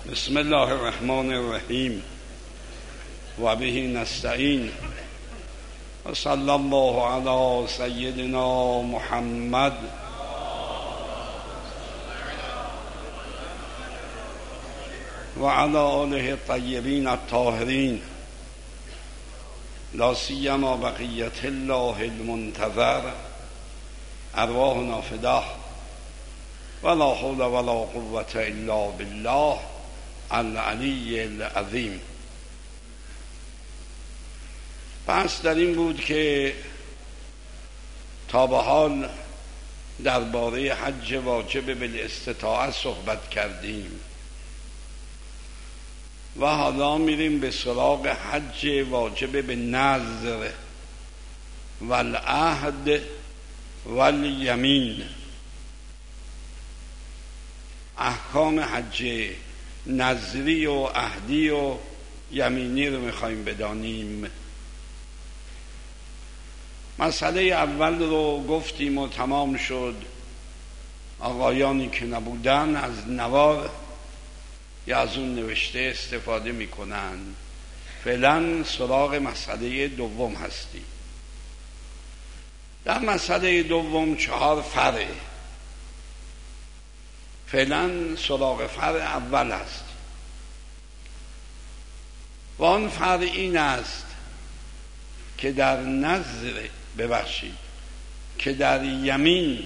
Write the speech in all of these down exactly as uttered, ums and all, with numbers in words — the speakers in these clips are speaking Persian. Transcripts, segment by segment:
بسم الله الرحمن الرحیم و به نستعین و صلی الله علی سیدنا محمد و علی آله الطیبین الطاهرین لا سیما بقیة الله المنتظر ارواحنا فداه ولا حول ولا قوة الا بالله العلی العظیم. پس در این بود که تا به حال درباره حج واجب بالاستطاعت صحبت کردیم و حالا میریم به سراغ حج واجب به نذر و العهد و الیمین. احکام حج نذری و عهدی و یمینی رو میخوایم بدانیم. مسئله اول رو گفتیم و تمام شد. آقایانی که نبودن از نوار یا از اون نوشته استفاده میکنن. فعلا سراغ مسئله دوم هستی. در مسئله دوم چهار فرع. فعلا سراغ فرع اول است و آن فرع این است که در نذر ببخشید که در یمین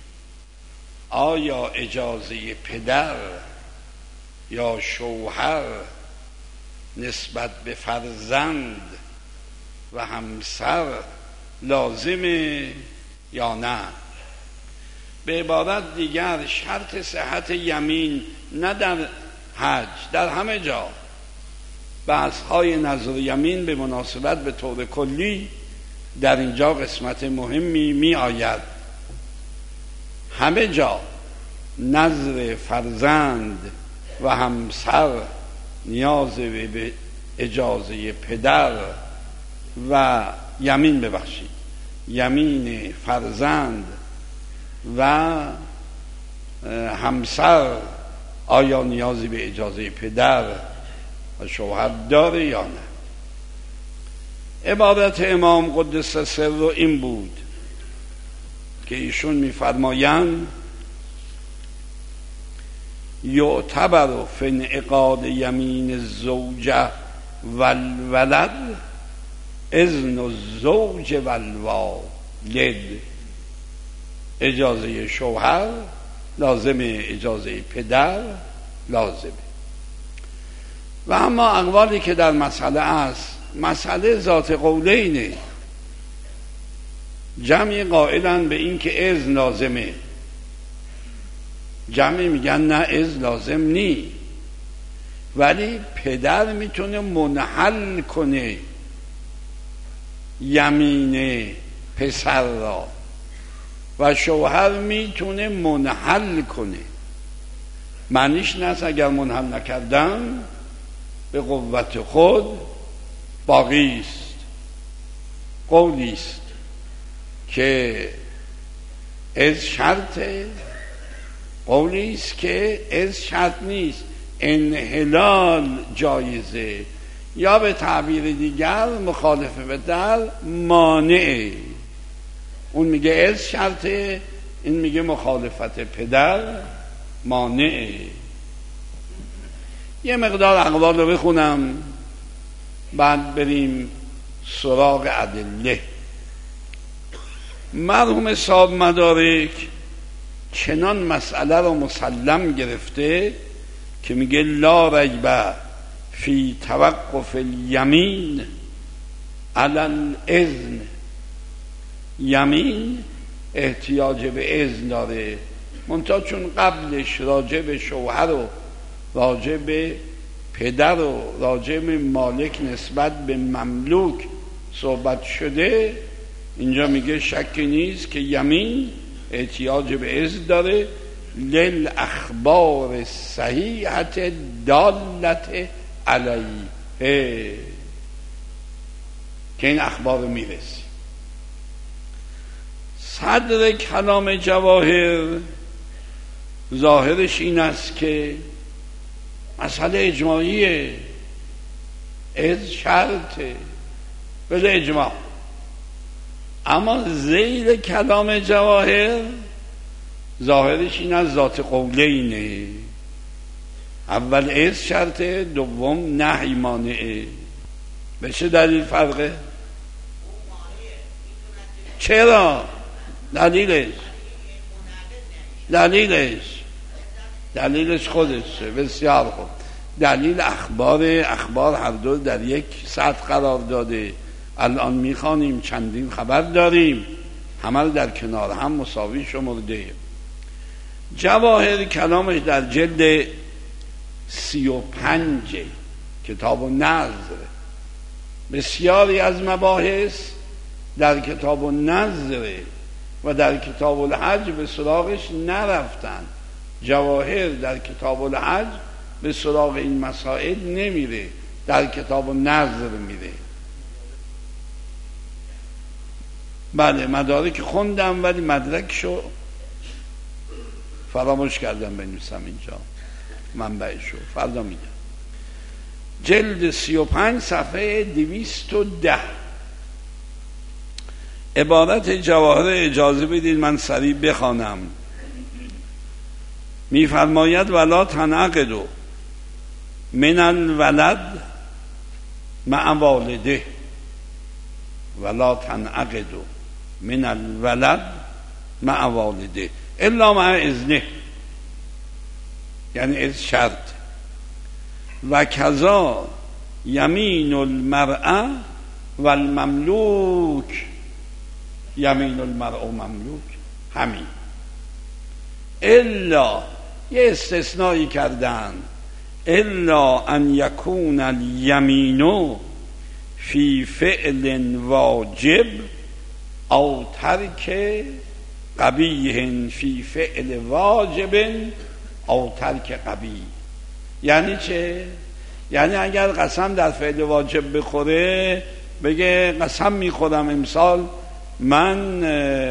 آیا اجازه پدر یا شوهر نسبت به فرزند و همسر لازمه یا نه؟ به عبارت دیگر شرط صحت یمین نه در حج، در همه جا بحث‌های نذر یمین به مناسبت به طور کلی در اینجا قسمت مهمی می آید. همه جا نذر فرزند و همسر نیاز به اجازه پدر و یمین ببخشید یمین فرزند و همسر آیا نیازی به اجازه پدر و شوهر داره یا نه؟ عبارت امام قدس سر این بود که ایشون می‌فرمایند یعتبر فی انعقاد یمین الزوجه والولد اذن الزوج والوالد. اجازه شوهر لازمه، اجازه پدر لازمه. و اما اقوالی که در مسئله است، مسئله ذات قولینه. جمعی قائلن به این که اذن لازمه، جمعی میگن نه اذن لازم نی، ولی پدر میتونه منحل کنه یمین پسر را و شوهر میتونه منحل کنه. معنیش نیست اگر منحل نکردم به قوت خود باقی است. قولی است که از شرطه، قولی است که از شرط نیست، انحلال جایزه، یا به تعبیر دیگر مخالف به در مانعه. اون میگه از شرطه، این میگه مخالفت پدر مانعه. یه مقدار اقوال رو بخونم بعد بریم سراغ ادله. مرحوم صاحب مدارک چنان مسئله رو مسلم گرفته که میگه لا ریب فی توقف الیمین علی الاذن. یمین احتیاج به اذن داره، منتها چون قبلش راجع به شوهر و راجع به پدر و راجع به مالک نسبت به مملوک صحبت شده، اینجا میگه شکی نیست که یمین احتیاج به اذن داره للاخبار صحیحت دالت علیه، که این اخبار میرسی. صدر کلام جواهر ظاهرش این است که مسئله اجماعیه، از شرطه بده اجماع. اما زیر کلام جواهر ظاهرش این از ذات قوله اینه، اول از شرطه، دوم نهی مانعه. به چه دلیل فرقه؟ چرا؟ دلیلش دلیلش دلیلش خودشه. بسیار خوب. دلیل اخبار اخبار هر دو در یک سطح قرار داده. الان میخوانیم چندین خبر داریم، همه در کنار هم مساوی شمرده. جواهر کلامش در جلد سی و پنج کتاب و نظر، بسیاری از مباحث در کتاب و نظر و در کتاب الحج به سراغش نرفتن. جواهر در کتاب الحج به سراغ این مسائل نمیره، در کتاب و نظر میره. بله مدارک خوندم ولی مدرکشو فراموش کردم بنویسم اینجا، منبعشو فردا میگم. جلد سی و پنج صفحه دویست و ده. عبارت جواهر اجازه بدید من سریع بخوانم. میفرماید ولا تنعقدوا من الولد مع والده، ولا تنعقدوا من الولد مع والده الا مع اذنه، یعنی از شرط. و کذا یمین المرأه و المملوک، یمین المرأه و مملوک همین، الا یه استثنایی کردن، الا ان یکون الیمین فی فعل واجب او ترک قبیح فی فعل واجب او ترک قبیح. یعنی چه؟ یعنی اگر قسم در فعل واجب بخوره، بگه قسم میخورم امسال من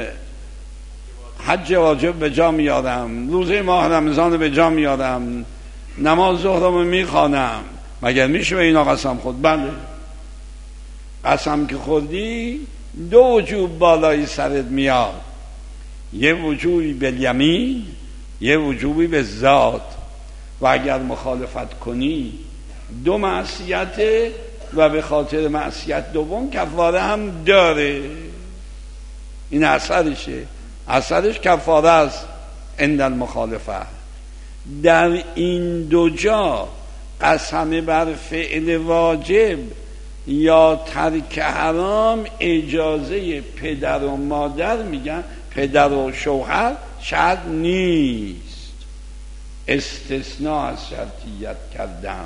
حج واجب به جا میارم، روزه ماه رمضان به جا میارم، نماز ظهرم میخوانم، مگر میشه به اینا قسم خورد؟ بله. قسم که خوردی دو وجوب بالای سرت میاد، یه وجوبی به یمین، یه وجوبی به ذات. و اگر مخالفت کنی دو معصیته و به خاطر معصیت دوم کفاره هم داره. این اثرشه، اثرش کفاره است عند المخالفه. در این دو جا قسم بر فعل واجب یا ترک حرام اجازه پدر و مادر، میگن پدر و شوهر، شرط نیست، استثناء از شرطیت کردن.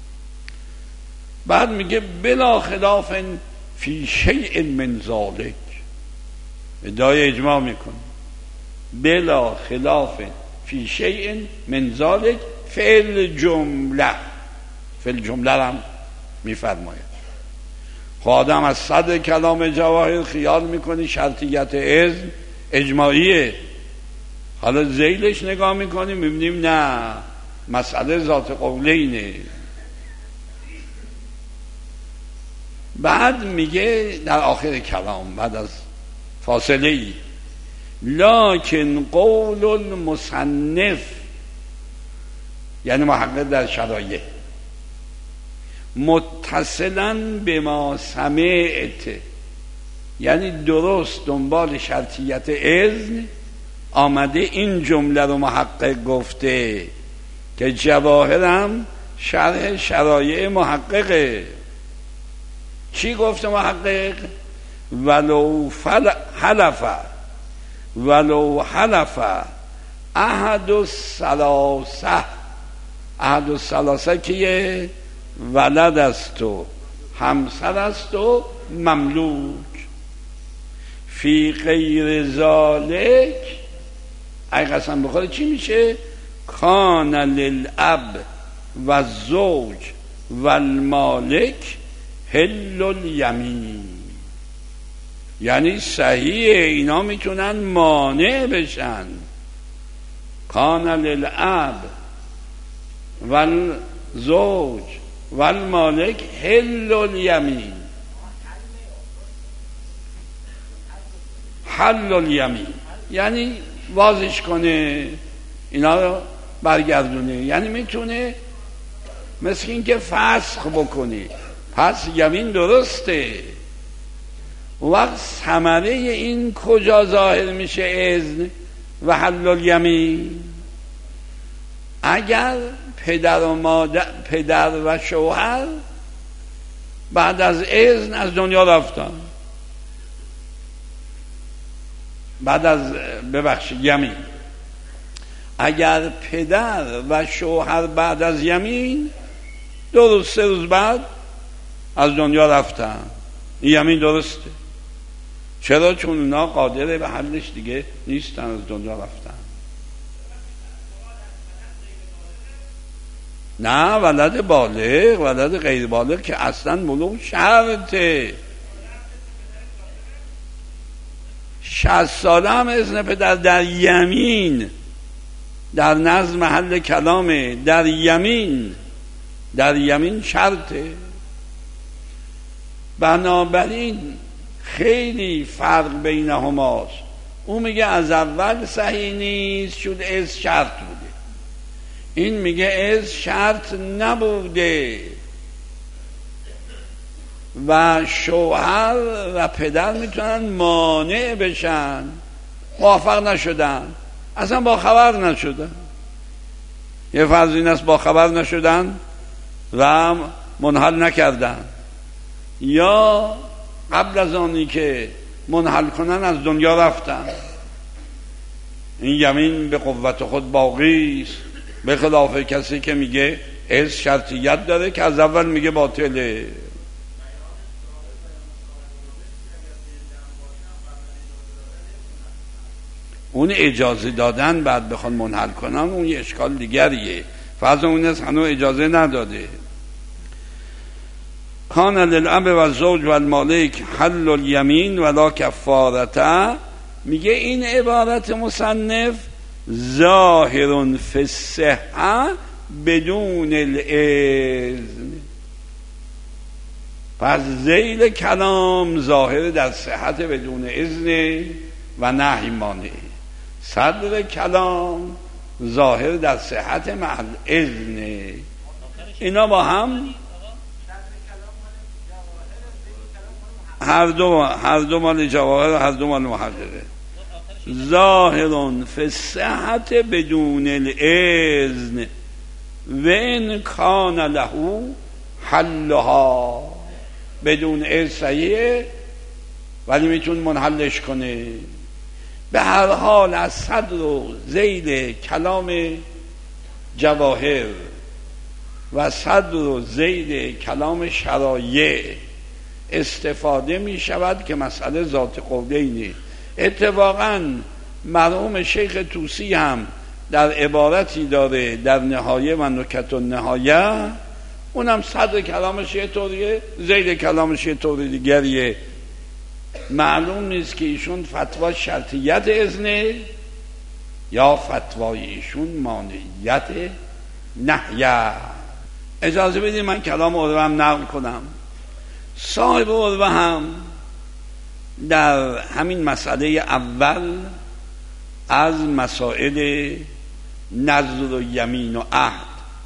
بعد میگه بلا خلاف فی شیء من ذلک، ادعای اجماع میکنه، بلا خلاف فی شیء من ذلک فعل جمله، فعل جمله هم میفرماید. خب آدم از صدر کلام جواهر خیال میکنی شرطیت اذن اجماعیه، حالا ذیلش نگاه میکنیم میبینیم نه، مسئله ذات قوله اینه. بعد میگه در آخر کلام بعد از فاصله ای، لکن قول المصنف، یعنی محقق در شرایع، متصلا به ما سمعت، یعنی درست دنبال شرطیت اذن آمده این جمله رو محقق گفته که جواهرم شرح شرایع محققه. چی گفته محقق؟ ولو حلف ولو حلف احد الثلاثه، احد الثلاثه کیه؟ ولد است و همسر است و مملوک. فی غیر ذالک، اگه قسم بخوره چی میشه؟ کان للاب و الزوج و المالک حل الیمین، یعنی صحیحه اینا میتونن مانع بشن. کان للاب و زوج و المالک حل الیمین. حل الیمین یعنی وازش کنه، اینا رو برگردونه، یعنی میتونه مثل این که فسخ بکنه. پس یمین درسته. وقت ثمره این کجا ظاهر میشه؟ اذن و حل الیمین. اگر پدر و مادر، پدر و شوهر بعد از اذن از دنیا رفتن، بعد از ببخشید یمین، اگر پدر و شوهر بعد از یمین دو روز سه روز بعد از دنیا رفتن، این یمین درسته. چرا؟ چون اونا قادر به حلش دیگه نیستن، از دنیا رفتن. نه، ولد بالغ، ولد غیر بالغ که اصلا بلوغ شرطه. شصت ساله هم اذن پدر در یمین، در نظم محل کلامه، در یمین، در یمین شرطه. بنابراین خیلی فرق بینهماست. اون میگه از اول صحیح نیست چون از شرط بوده، این میگه از شرط نبوده و شوهر و پدر میتونن مانع بشن، موافق نشدن، اصلا با خبر نشدن. یه فرض این است با خبر نشدن و منحل نکردن، یا قبل از آنی که منحل کنن از دنیا رفتن. این یمین به قوت خود باقی است، به خلاف کسی که میگه از شرطیت داره که از اول میگه باطله. اون اجازه دادن بعد بخوان منحل کنن اون یه اشکال دیگریه. فرض اون است هنوز اجازه نداده. کان للاب و زوج و المالک حل الیمین ولا کفارته. میگه این عبارت مصنف ظاهر فی الصحه بدون الاذن. پس ذیل کلام ظاهر در صحت بدون اذن و نهی مانع. صدر کلام ظاهر در صحت محل اذن. اینا با هم هر دو هر دو مال جواهر و هر دو مال محققه. ظاهر فی الصحت بدون الاذن و ان کان له حلها. بدون اذن صحیحه ولی میتون منحلش کنه. به هر حال از صدر و ذیل کلام جواهر و صدر و ذیل کلام شرایع استفاده می شود که مسئله ذات قولینه. اتفاقا مرحوم شیخ طوسی هم در عبارتی داره در نهایه و نکت النهایه، اونم صدر کلامش یه طوریه، ذیل کلامش یه طور دیگریه. معلوم نیست که ایشون فتوا شرطیت اذنه یا فتوای ایشون مانعیت نهیه. اجازه بدید من کلام عروه هم نقل کنم. صاحب عروه هم در همین مسئله اول از مسائل نذر و یمین و عهد،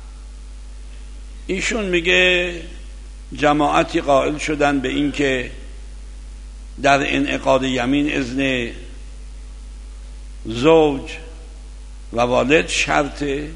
ایشون میگه جماعتی قائل شدن به این که در انعقاد یمین اذن زوج و والد شرطه.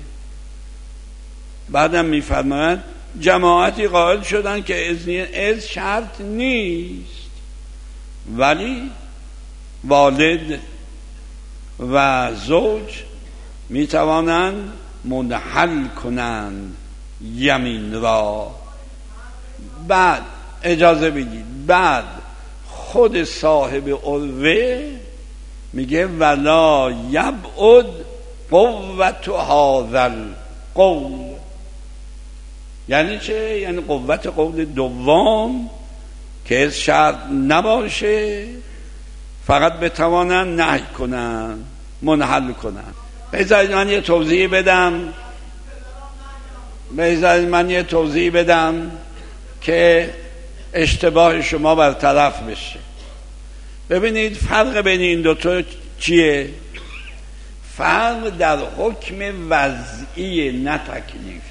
بعدم میفرماید جماعتی قائل شدن که اذن از شرط نیست ولی والد و زوج میتوانند منحل کنند یمین را. بعد اجازه بدید، بعد خود صاحب عروه میگه ولا یبعد قوت هذا القول. یعنی چه؟ یعنی قوت قول دوم که از شرط نباشه، فقط بتوانن نهی کنن، منحل کنن. بذارید من یه توضیح بدم. بذارید من یه توضیح بدم که اشتباه شما برطرف بشه. ببینید فرق بین این دوتا چیه؟ فرق در حکم وضعی نه تکلیفی.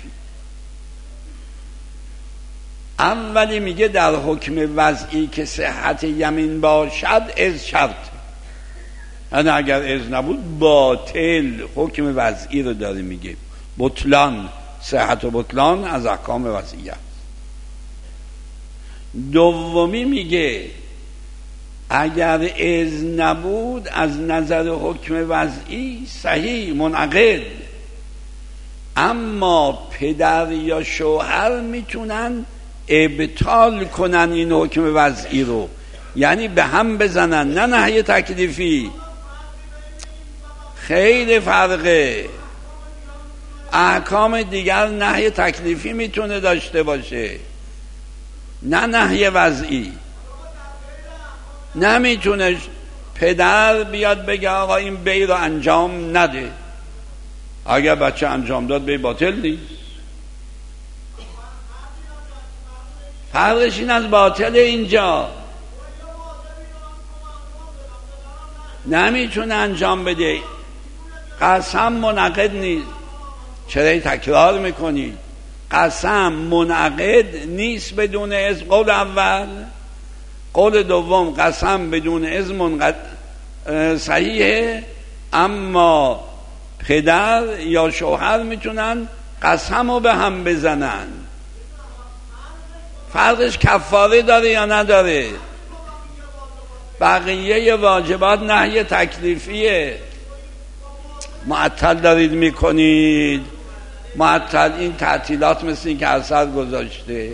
اولی میگه در حکم وضعی که صحت یمین باشد از شرط، یعنی اگر از نبود باطل. حکم وضعی رو داره میگه، بطلان، صحت و بطلان از احکام وضعی است. دومی میگه اگر از نبود از نظر حکم وضعی صحیح منعقد، اما پدر یا شوهر میتونن ابطال کنن این حکم وضعی رو، یعنی به هم بزنن، نه نهی تکلیفی. خیلی فرقه. احکام دیگر نهی تکلیفی میتونه داشته باشه، نه نهی وضعی. نمیتونه پدر بیاد بگه آقا این بی رو انجام نده، اگر بچه انجام داد بی باطل نیست. فرقش این از باطل اینجا. نمیتونه انجام بده، قسم منعقد نیست. چرا تکرار میکنی؟ قسم منعقد نیست بدون از قول اول. قول دوم قسم بدون از منقد صحیحه، اما پدر یا شوهر میتونن قسم رو به هم بزنن. فرقش کفاره داره یا نداره؟ بقیه واجبات نهی تکلیفیه. معطل دارید میکنید، معطل. این تعطیلات مثل این که اثر گذاشته.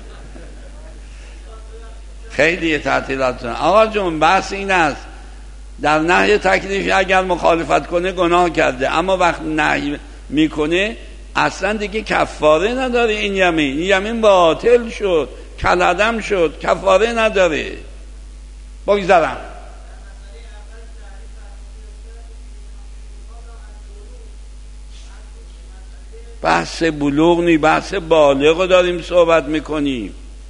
خیلی تعطیلات. آقا جون بحث این است در نهی تکلیفی اگر مخالفت کنه گناه کرده، اما وقت نهی میکنه اصلا دیگه کفاره نداره. این یمین این یمین باطل شد، کالعدم شد، کفاره نداره. بگذارم. بحث بلوغ نی، بحث بالغ رو داریم صحبت میکنیم.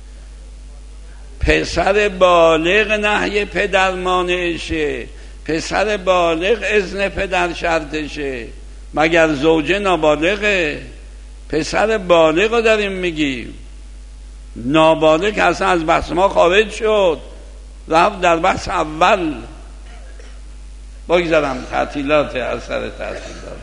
پسر بالغ نهی پدر مانعشه، پسر بالغ اذن پدر شرطشه، مگر زوجه نابالغه؟ پسر بالغ رو داریم میگیم. نابالغ اصلا از بحث ما خارج شد، رفت در بحث اول. بگذارم تعطیلات، اثر تعطیلات.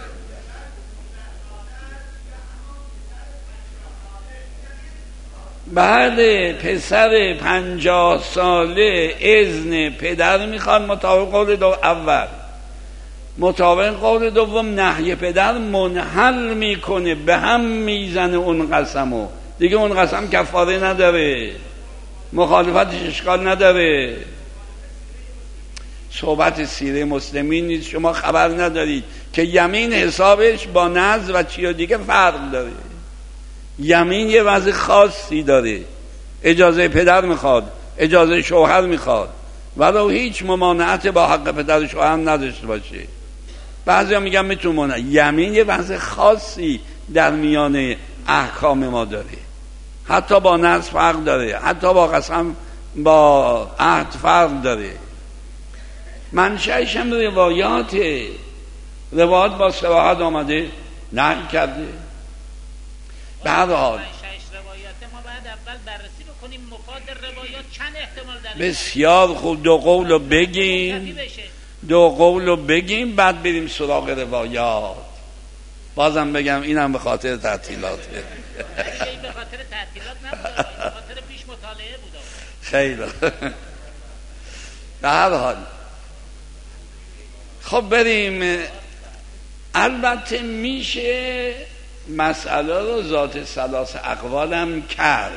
بعد پسر پنجاه ساله اذن پدر میخواد مطابق قول دو اول. مطابق قول دوم نهی پدر منحل میکنه، به هم میزنه اون قسمو. دیگه اون قسم کفاره نداره، مخالفتش اشکال نداره. صحبت سیره مسلمین نیست. شما خبر ندارید که یمین حسابش با نذر و چیز دیگه فرق داره. یمین یه وضع خاصی داره، اجازه پدر میخواد، اجازه شوهر میخواد، ولو هیچ ممانعت با حق پدر و شوهر نداشته باشه. بعضی ها میگن میتونه. یمین یه وضع خاصی در میان احکام ما داره، حتی با نذر فرق داره، حتی با قسم با عهد فرق داره. منشأش هم روایات روایات با صراحت آمده نقل کرده. به هر حال بسیار خوب دو قول رو بگیم، دو قول رو بگیم بعد بریم سراغ روایات. بازم بگم اینم به خاطر تعطیلاته. به خاطر تعطیلات نبود، به خاطر پیش مطالعه بود. خیلی. به هر حال خب بریم. البته میشه مسئله رو ذات ثلاث اقوالم کرد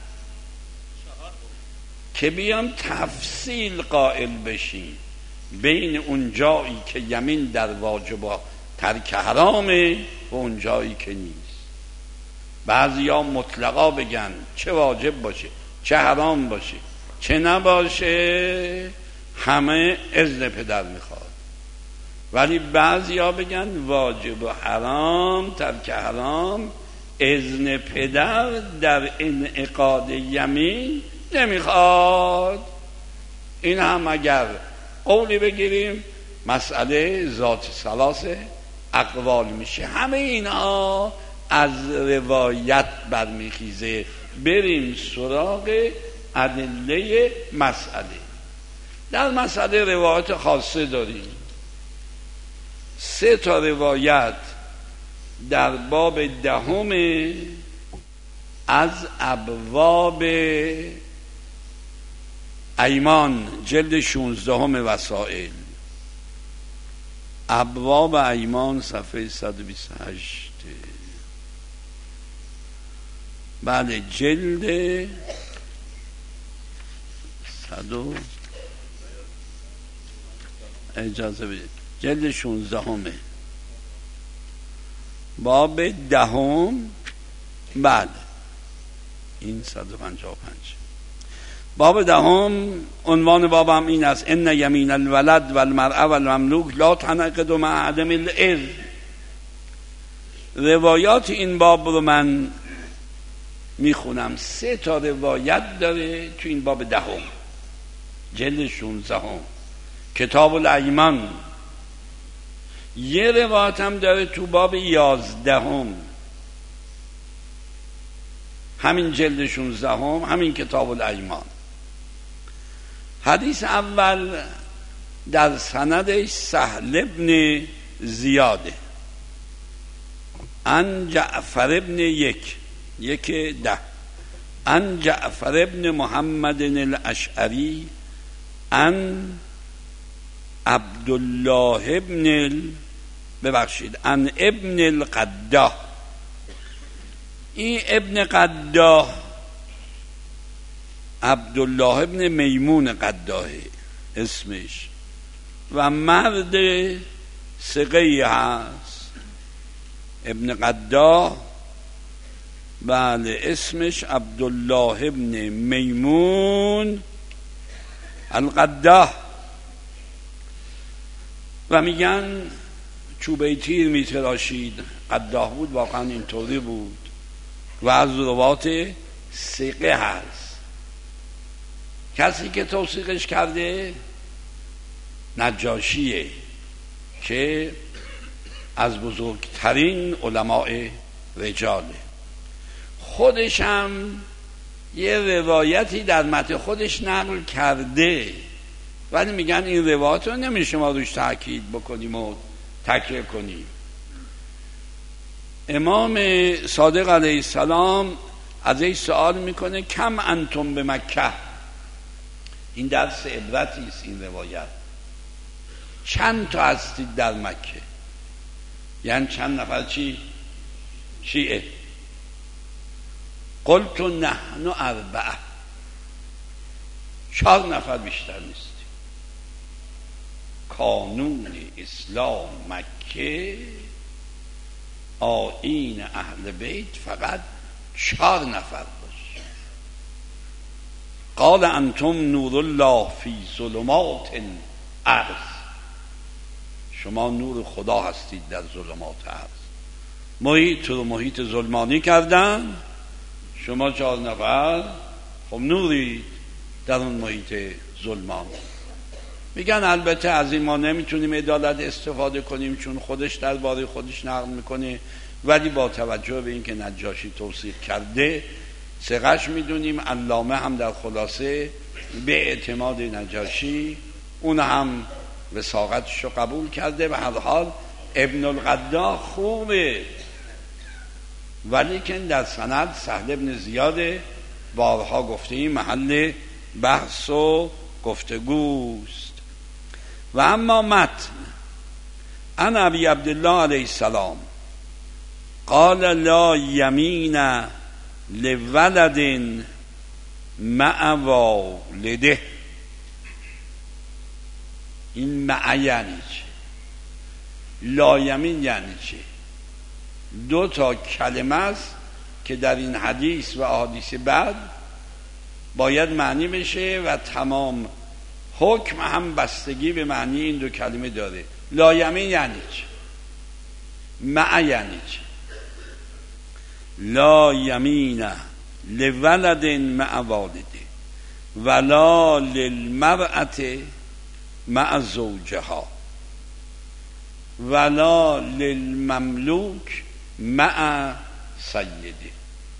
که بیام تفصیل قائل بشیم بین اون جایی که یمین در واجبات ترک حرامه و اون جایی که نیست. بعضی ها مطلقا بگن چه واجب باشه چه حرام باشه چه نباشه همه اذن پدر میخواد، ولی بعضی ها بگن واجب و حرام ترک حرام اذن پدر در انعقاد یمین نمیخواد. این هم اگر قولی بگیریم مسئله ذات ثلاث اقوال میشه. همه اینها از روایت برمیخیزه. بریم سراغ ادله مسئله. در مسئله روایت خاصه داریم. سه تا روایت در باب دهم از ابواب ایمان جلد شونزدهم وسائل، ابواب ایمان صفحه صد و بیست و هشت. بله جلد صد و اجازه بدید جلد شونزدهمه باب دهم. بله این صد و پنجاه و پنج باب دهم. عنوان بابم این است: ان یمین الولد والمرأة والمملوک لا تنعقد مع عدم الاذن. روایات این باب رو من میخونم. سه تا روایت داره تو این باب دهم جلد شونزدهم کتاب الایمان. یه روایت هم داره تو باب یازدهم همین جلد شونزدهم همین کتاب الایمان. حدیث اول در سندش سهل ابن زیاده ان جعفر ابن یک یک ده ان جعفر ابن محمد الاشعری ان عبدالله ابن ال... ببخشید ان ابن القداه. این ابن قداه عبدالله ابن میمون قداه اسمش و مرد ثقه‌ای هست. ابن قداه بله اسمش عبدالله ابن میمون القداه. و میگن چوبه تیر میتراشید. قداه بود، واقعا اینطوری بود و از روات ثقه هست. کسی که توثیقش کرده نجاشیه که از بزرگترین علماء رجاله. خودش هم یه روایتی در متن خودش نقل کرده، ولی میگن این روایت رو نمیشه ما روش تأکید بکنیم و تکرار کنیم. امام صادق علیه السلام از این سوال میکنه کم انتم به مکه. این درس عبرتی است. این روایت چند تا هستید در مکه؟ یعنی چند نفر چی؟ شیعه. قلت نحن اربعه، چهار نفر بیشتر نیست. قانون اسلام مکه آیین اهل بیت فقط چهار نفر باش. قال انتم نور الله فی ظلمات الارض. شما نور خدا هستید در ظلمات ارض. محیط رو محیط ظلمانی کردن، شما چهار نفر خب نورید در اون محیط ظلمانی. میگن البته از این ما نمیتونیم عدالت استفاده کنیم چون خودش درباره خودش نقل میکنه، ولی با توجه به اینکه نجاشی توثیق کرده ثقه‌اش میدونیم. علامه هم در خلاصه به اعتماد نجاشی اون هم وثاقتش رو قبول کرده. به هر حال ابن القداه خوبه، ولی که در سند سهل ابن زیاده بارها گفته این محل بحث و گفتگوست. و اما متن ان ابی عبدالله علیه السلام قال لا یمین لولد مع والده. این مع یعنی چه؟ لا یمین یعنی چه؟ دو تا کلمه است که در این حدیث و احادیث بعد باید معنی بشه و تمام حکم هم بستگی به معنی این دو کلمه داره. لا یمین یعنی چه؟ مع یعنی چه؟ لا یمین لولد مع والده ولا للمرأة مع زوجها ولا للمملوک مع سیده.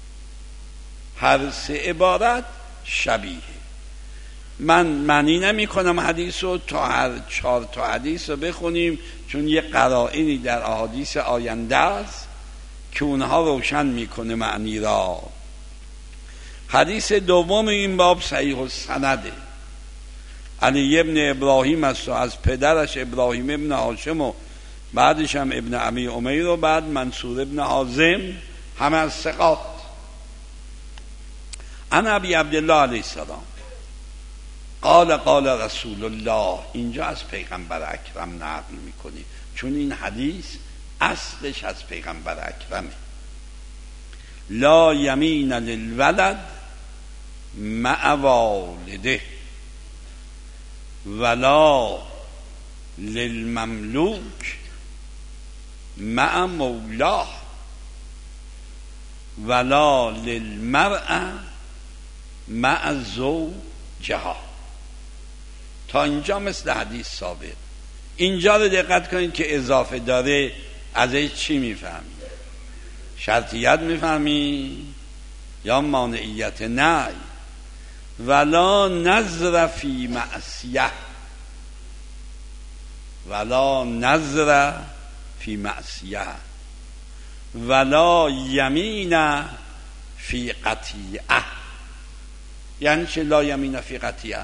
هر سه عبارت شبیه. من معنی نمی کنم حدیث رو تا هر چهار تا حدیث رو بخونیم، چون یه قرائنی در احادیث آینده است که اونها روشن میکنه معنی را. حدیث دوم این باب صحیح السنده، علی ابن ابراهیم است و از پدرش ابراهیم ابن هاشم و بعدش هم ابن عمی امیر و بعد منصور ابن حازم، همه از ثقات. عن ابی عبدالله علیه السلام قال قال رسول الله. اینجا از پیغمبر اکرم نقل میکنی، چون این حدیث اصلش از پیغمبر اکرمه. لا یمین للولد مع والده ولا للمملوک مع مولاه ولا للمرأة مع زوجها. تا اینجا مثل حدیث ثابت. اینجا رو دقت کنید که اضافه داره. ازش چی میفهمی؟ شرطیت میفهمی یا مانعیت؟ نه. ولا نظر فی معصیه ولا نظر فی معصیه ولا یمین فی قطیعه. یعنی چه لا یمین فی قطیعه؟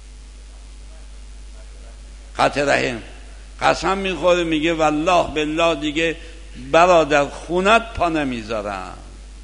قطع رحم. قسم میخوره میگه والله بالله دیگه برادر خونت پا نمیذارم،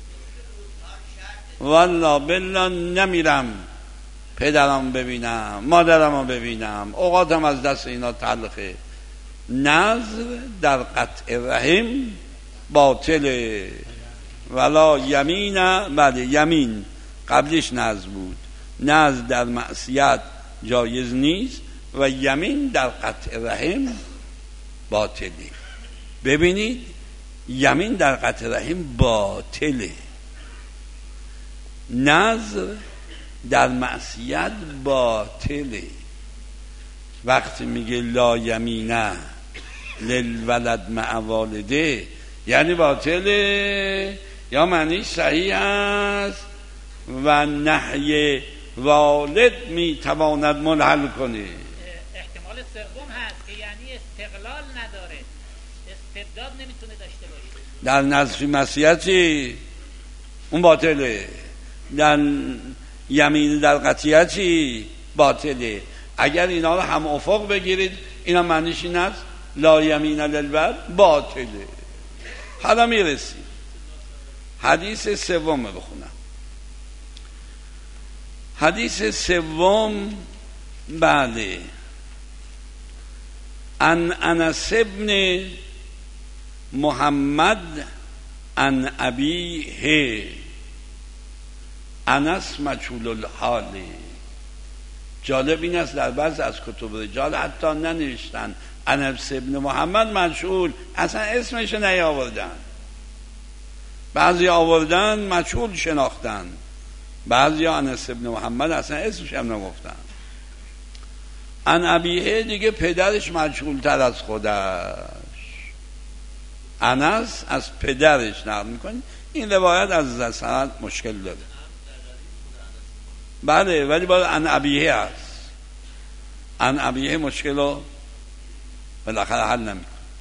والله بالله نمیرم پدرم ببینم، مادرم ببینم، اوقاتم از دست اینا تلخه. نظر در قطع رحم باطله. ولا یمین، بله یمین قبلش نظر بود. نظر در معصیت جایز نیست و یمین در قطع رحم باطله. ببینید یمین در قطع رحم باطله، نظر در معصیت باطله. وقتی میگه لا یمینه للولد مع والده یعنی باطله یا معنی صحیح است و نهی والد میتواند منحل کنه. احتمال سوم هست که یعنی استقلال نداره، استبداد نمیتونه داشته باشه. در نظر معصیتی اون باطله، در یمین در قطعیتی باطله. اگر اینا رو هم افق بگیرید اینا معنیش این است لا یمین للولد باطله. حالا میرسیم حدیث سوم بخونم. حدیث سوم بله ان انس ابن محمد ان ابیه. انس مجهول الحاله. جالب این است در بعض از کتب رجال حتی ننوشتن انس ابن محمد مجهول، اصلا اسمش نیاوردن. بعضی آوردن مجهول شناختن، بعضی انس ابن محمد اصلا اسمش هم نگفتن. ان ابیه دیگه پدرش مجهول تر از خودش. انس از پدرش نقل میکنه. این روایت از سند مشکل داره. بله ولی باید ان ابیه هست. ان ابیه مشکل رو بالاخره حل نمیکنه.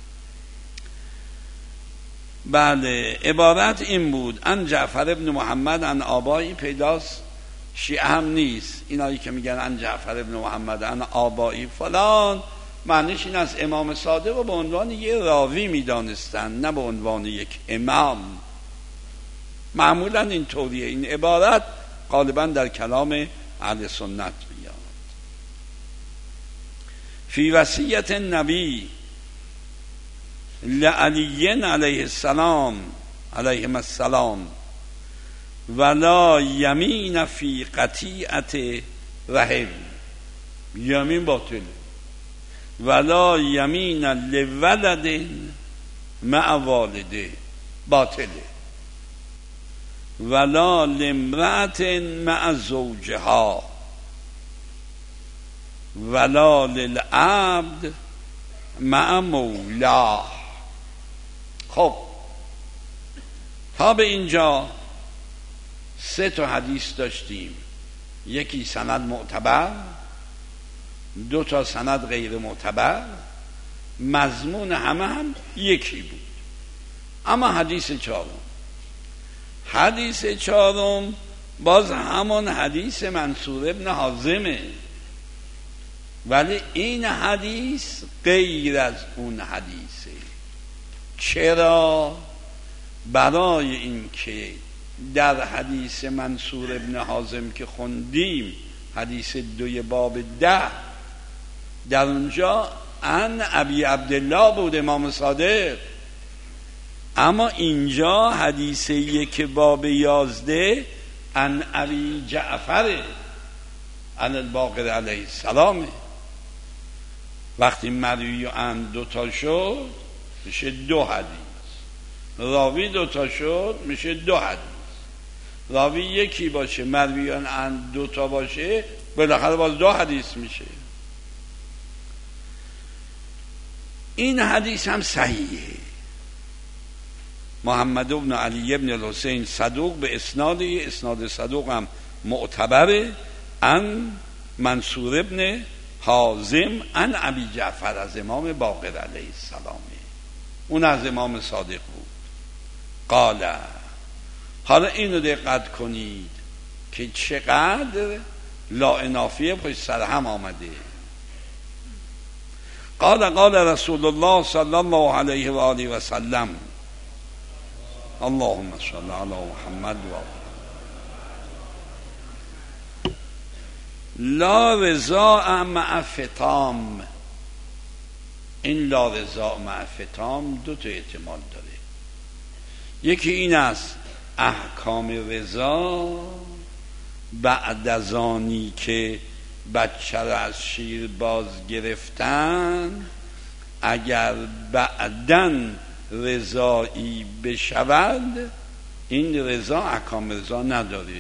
بله عبارت این بود ان جعفر ابن محمد ان آبایی. پیداست شیعه هم نیست اینایی که میگن ان جعفر ابن محمد ان آبایی فلان، معنیش این است امام صادق رو به عنوان یه راوی میدانستن نه به عنوان یک امام. معمولا این طوریه. این عبارت غالبا در کلام اهل سنت میاد. فی وصیت النبی لعلی علیه السلام علیه السلام ولا یمین فی قطیعت رحم. یمین باطل. ولا یمین لولد مع والده باطله. ولا لامرأت مع زوجها ولا للعبد مع مولاه. خب تا به اینجا سه تا حدیث داشتیم، یکی سند معتبر، دو تا سند غیر معتبر، مضمون همه هم یکی بود. اما حدیث چهارم، حدیث چهارم باز همون حدیث منصور ابن حازمه، ولی این حدیث غیر از اون حدیثه. چرا؟ برای این که در حدیث منصور ابن حازم که خوندیم، حدیث دوی باب ده، در اونجا ان ابی عبدالله بود امام صادق، اما اینجا حدیث یک باب یازده ان ابی جعفر ان الباقر علیه السلامه. وقتی مروی ان دوتا شد میشه دو حدیث، راوی دوتا شد میشه دو حدیث. راوی یکی باشه مرویان ان دوتا باشه بالاخره باز دو حدیث میشه. این حدیث هم صحیحه. محمد بن علی بن الحسین صدوق به اسناد، اسناد صدوق هم معتبره، ان منصور ابن حازم ان ابی جعفر از امام باقر علیه السلام، اون از امام صادق بود. قال، حالا اینو دقت کنید که چقدر لا انافیه پشت سر هم آمده. قال قال رسول الله صلی الله علیه و آله و سلم اللهم صل علی محمد و لا رضا مع فطام. این لا رضا مع فطام دو تا احتمال داره. یکی این است احکام رضا بعد از آنی که بچه را از شیر باز گرفتن، اگر بعدن رضایی بشود این رضا احکام رضا نداره.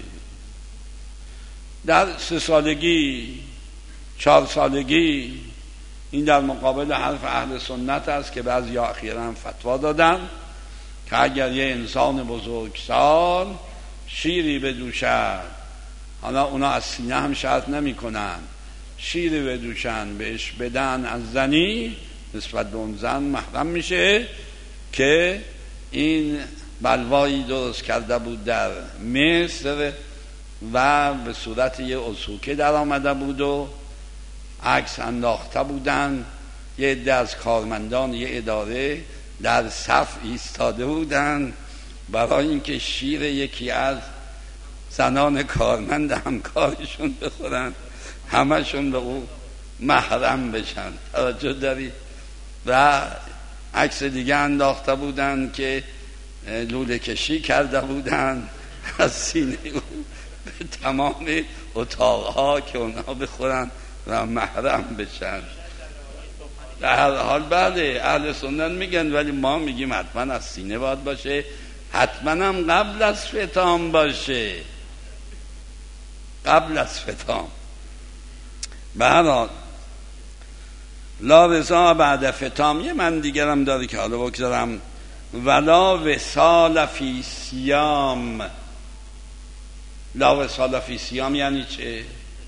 در سه سالگی، چهار سالگی، این در مقابل حرف اهل سنت است که بعضی اخیراً فتوا دادن که اگر یه انسان بزرگسال شیری بدوشد، حالا اونا از سینه هم شرط نمی کنن، شیری بدوشن بهش بدن از زنی، نسبت به اون زن محرم میشه که این بلوایی درست کرده بود در مصر و به صورت یه اسوکه در آمده بود و عکس انداخته بودن. یه عده از کارمندان یه اداره در صف ایستاده بودن برای اینکه شیر یکی از زنان کارمند همکارشون بخورن، همشون به او محرم بشن. توجه داری؟ و عکس دیگه انداخته بودن که لوله کشی کرده بودن از سینه او به تمام اتاقها که اونها بخورن و محرم بشن. در هر حال بله اهل سنت میگن، ولی ما میگیم حتما از سینه باید باشه، حتما هم قبل از فطام باشه، قبل از فطام. به هر حال لا رضا بعد فطام. یه من دیگرم داره که حالا بگذارم، ولا وصال فی صیام. لا وصال فی صیام یعنی چه؟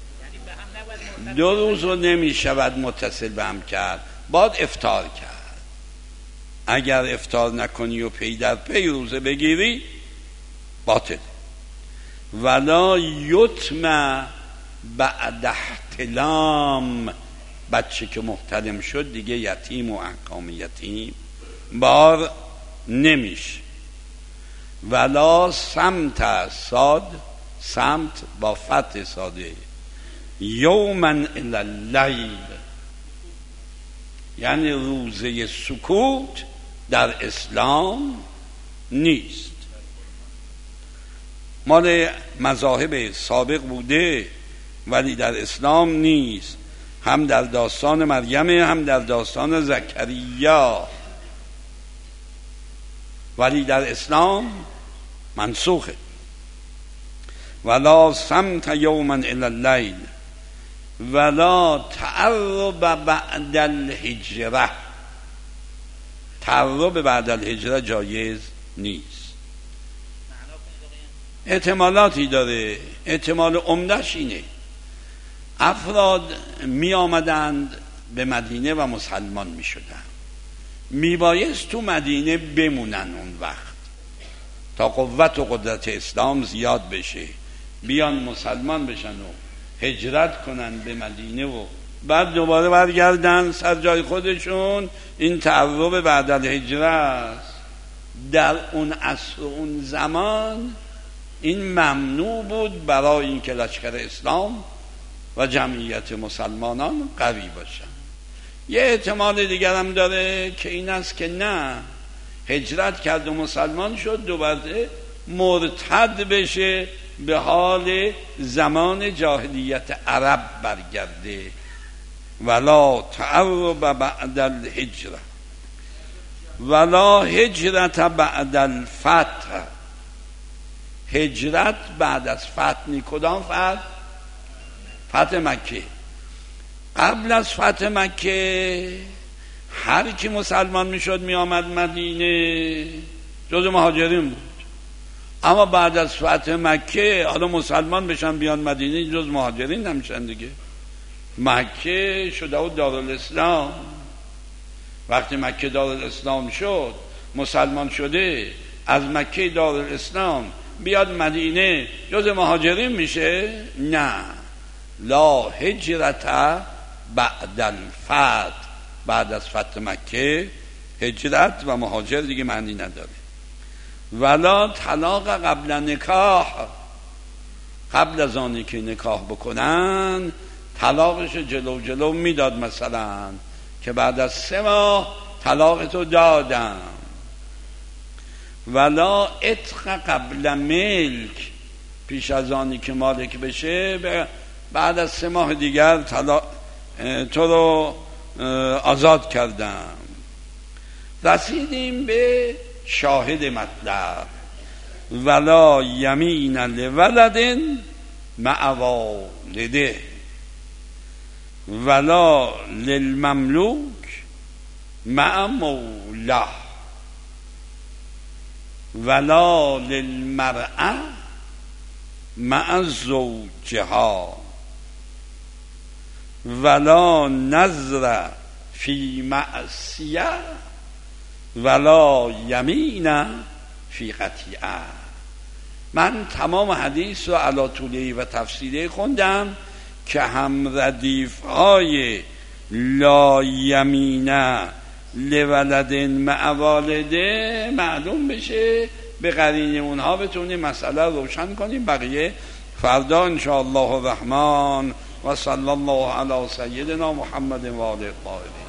دو روز رو نمی شود متصل به هم کرد، باید افطار کرد. اگر افطار نکنی و پی در پی روزه بگیری باطل. ولا یتم بعد احتلام. بچه که محتلم شد دیگه یتیم و احکام یتیم بار نمیشه. ولا سمت، صاد سمت با فتح ساده، یومن الی اللیل، یعنی روزه سکوت در اسلام نیست. مال مذاهب سابق بوده ولی در اسلام نیست. هم در داستان مریم هم در داستان زکریا، ولی در اسلام منسوخه. ولا سمت یوما الی اللیل ولا تعرب بعد الهجره. تعرب بعد الهجره جایز نیست. احتمالاتی داره. احتمال عمده‌اش اینه افراد می آمدند به مدینه و مسلمان می شدن، می بایست تو مدینه بمونن اون وقت تا قوت و قدرت اسلام زیاد بشه، بیان مسلمان بشن و هجرت کنن به مدینه و بعد دوباره برگردن سر جای خودشون. این تعرب بعد الهجره است. در اون عصر و اون زمان این ممنوع بود برای اینکه لشکر اسلام و جمعیت مسلمانان قوی باشن. یه احتمال دیگر هم داره که این است که نه، هجرت کرد و مسلمان شد دوباره مرتد بشه، به حال زمان جاهلیت عرب برگرده. ولا تعرب بعد الهجره ولا هجرت بعد الفتح. هجرت بعد از فتح. کدام فتح؟ فتح مکه. قبل از فتح مکه هر کی مسلمان میشد می آمد مدینه جز مهاجرین بود، اما بعد از فتح مکه حالا مسلمان بشن بیان مدینه جز مهاجرین نمیشن دیگه. مکه شده و دارالاسلام. وقتی مکه دارالاسلام شد، مسلمان شده، از مکه دارالاسلام بیاد مدینه جز مهاجرین میشه؟ نه. لا هجرت بعد الفتح. بعد از فتح مکه هجرت و مهاجر دیگه معنی نداره. ولا طلاق قبل نکاح. قبل از آنی که نکاح بکنن طلاقش جلو جلو میداد، مثلا که بعد از سه ماه طلاقتو دادم. ولا عتق قبل ملک. پیش از آنی که مالک بشه بعد از سه ماه دیگر طلاق تو رو آزاد کردم. رسیدیم به شاهد مطلب. ولا یمین لولد مع والده ولا للمملوک مع مولاه ولا للمرأة مع زوجها ولا نظر فی معصیه ولا یمین فی قطیعه. من تمام حدیث رو علی طوله و تفصیله خوندم که هم ردیف های لا یمین لولد مع والده معلوم بشه، به قرینه اونها بتونیم مسئله روشن کنیم. بقیه فردا انشاءالله الرحمن. و صلی الله علی سیدنا محمد و آله الطاهرین.